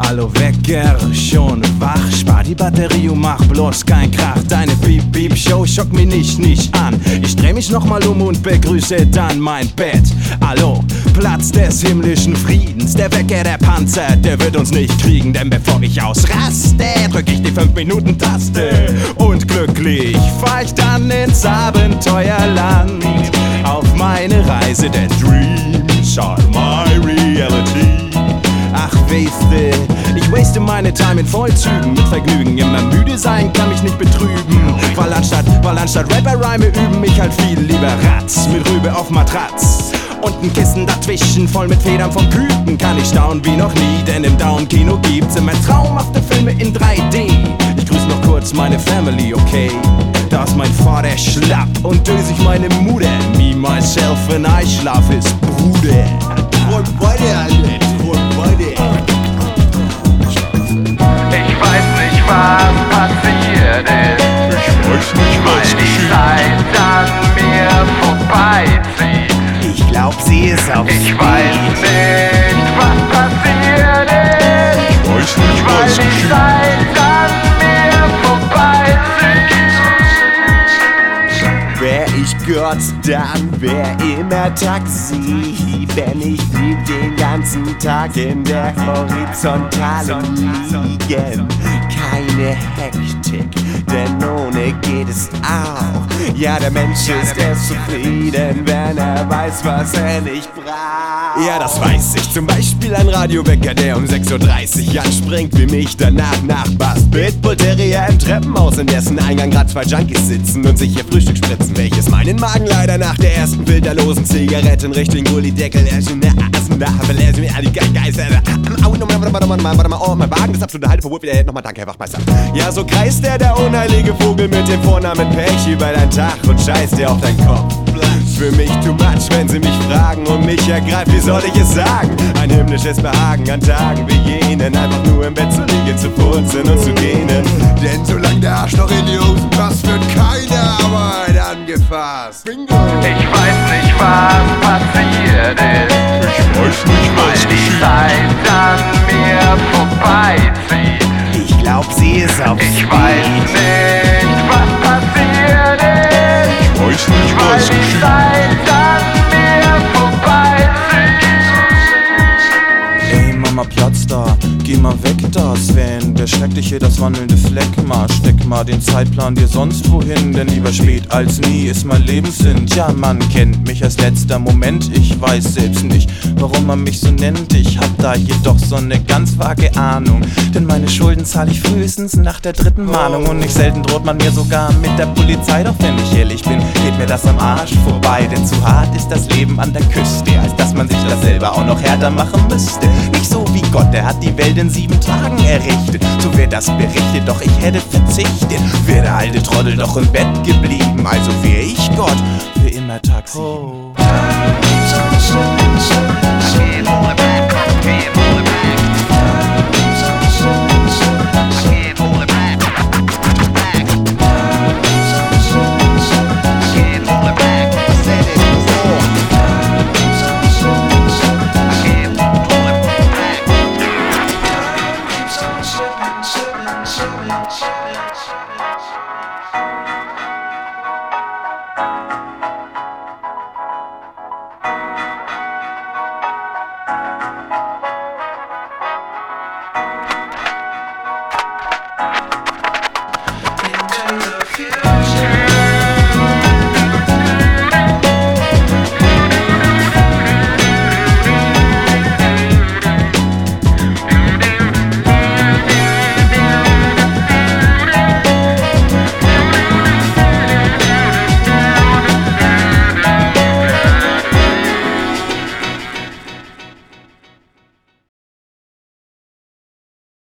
Hallo Wecker, schon wach, spar die Batterie und mach bloß kein Krach. Deine Piep-Piep-Show schockt mich nicht an. Ich dreh mich nochmal um und begrüße dann mein Bett. Hallo, Platz des himmlischen Friedens. Der Wecker, der Panzer, der wird uns nicht kriegen. Denn bevor ich ausraste, drück ich die 5-Minuten-Taste. Und glücklich fahr ich dann ins Abenteuerland. Auf meine Reise, der Dreams are my reality. Ach, weißte, ich waste meine Time in Vollzügen mit Vergnügen. Immer müde sein kann mich nicht betrüben. Weil anstatt Rapper-Rhyme üben, ich halt viel lieber Ratz mit Rübe auf Matratz. Und ein Kissen dazwischen, voll mit Federn vom Küken. Kann ich staunen wie noch nie, denn im Down-Kino gibt's immer traumhafte Filme in 3D. Ich grüß noch kurz meine Family, okay? Da ist mein Vater schlapp und dösig meine Mutter. Me, myself and I, Schlaf ist Bruder. Und beide, Alter. Ich weiß nicht, was passiert ist. Ich weiß nicht, was weil die Zeit an mir vorbeizieht. Ich glaub, sie ist auf Ich weiß nicht, was passiert ist. Ich weiß nicht, weil was die Zeit an mir vorbeizieht. Wär ich Gott, dann wär immer Taxi. Denn ich flieg den ganzen Tag in der Horizontalen liegen. Keine Hektik, denn ohne geht es auch. Ja, der Mensch ist erst zufrieden, wenn er weiß, was er nicht braucht. Ja, das weiß ich. Zum Beispiel ein Radiowecker, der um 6:30 Uhr anspringt, wie mich danach nachpasst. Pitbull Terrier im Treppenhaus, in dessen Eingang grad 2 Junkies sitzen und sich ihr Frühstück spritzen, welches meinen Magen leider nach der ersten filterlosen Zigarette in Richtung Gullideckel Oh, mein Wagen ist absolute Halteverbot, wieder hält nochmal, danke, Herr Wachmeister. Ja, so kreist der unheilige Vogel mit dem Vornamen Pech über deinen Tag und scheißt dir auf deinen Kopf. Für mich too much, wenn sie mich fragen und mich ergreift, wie soll ich es sagen? Ein himmlisches Behagen an Tagen wie jenen, einfach nur im Bett zu liegen, zu furzen und zu gähnen. Denn solange der Arsch noch in die Hosen passt, wird keine Arbeit angefasst. Bingo! Ich weiß nicht, was passiert ist. Ich weiß nicht, weil die Zeit an mir vorbeizieht. Ich glaub, sie ist auf Ich weiß nicht, was passiert ist. Ich weiß nicht, weil die Zeit an mir vorbeizieht. Ey Mama, Platz da, geh mal weg da, Sven. Der schreckliche, das wandelnde Fleckma. Steck mal den Zeitplan dir sonst wohin, denn lieber spät als nie ist mein Lebenssinn. Tja, man kennt mich als letzter Moment. Ich weiß selbst nicht, warum man mich so nennt. Ich hab da jedoch so ne ganz vage Ahnung, denn meine Schulden zahle ich frühestens nach der 3. Mahnung. Und nicht selten droht man mir sogar mit der Polizei. Doch wenn ich ehrlich bin, geht mir das am Arsch vorbei. Denn zu hart ist das Leben an der Küste, als dass man sich das selber auch noch härter machen müsste. Nicht so wie Gott, der hat die Welt in 7 Tagen errichtet. So wird das berichtet, doch ich hätte verzichtet. Wäre der alte Trottel doch im Bett geblieben, also wär ich Gott für immer Taxi.